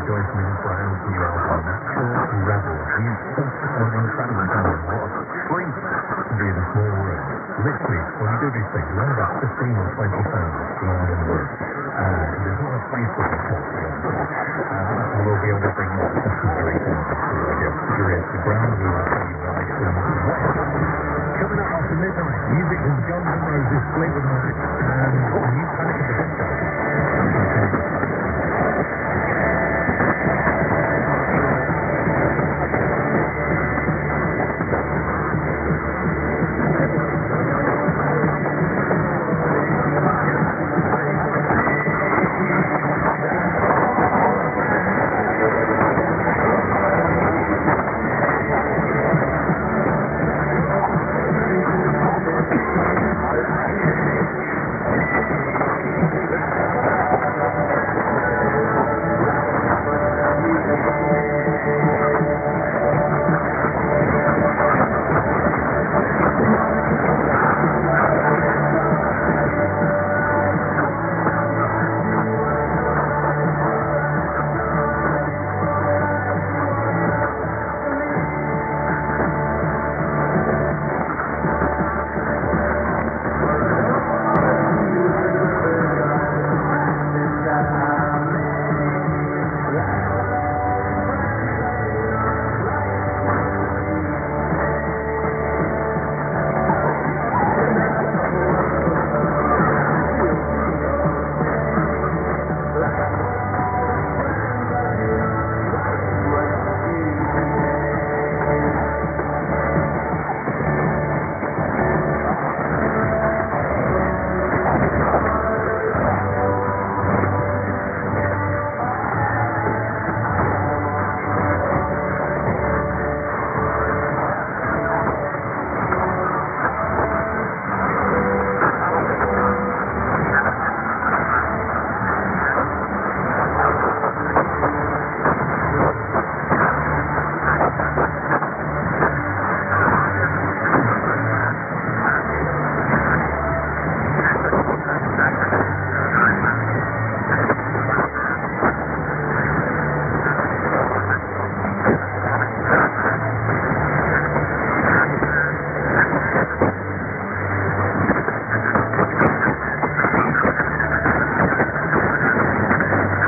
enjoy some brand new album, Natural Rebel. He's such an incredible talent. What a treat to be in a small room. Literally, when you do these things, you only about 15 or 20 fans flying in the room. There's not a place for this talk, to be honest with you. And we'll be able to bring more sessions very soon to the radio. Curious the ground, we will tell you why soon. Coming up after midnight, music from Guns N' Roses, Fleetwood Mac, and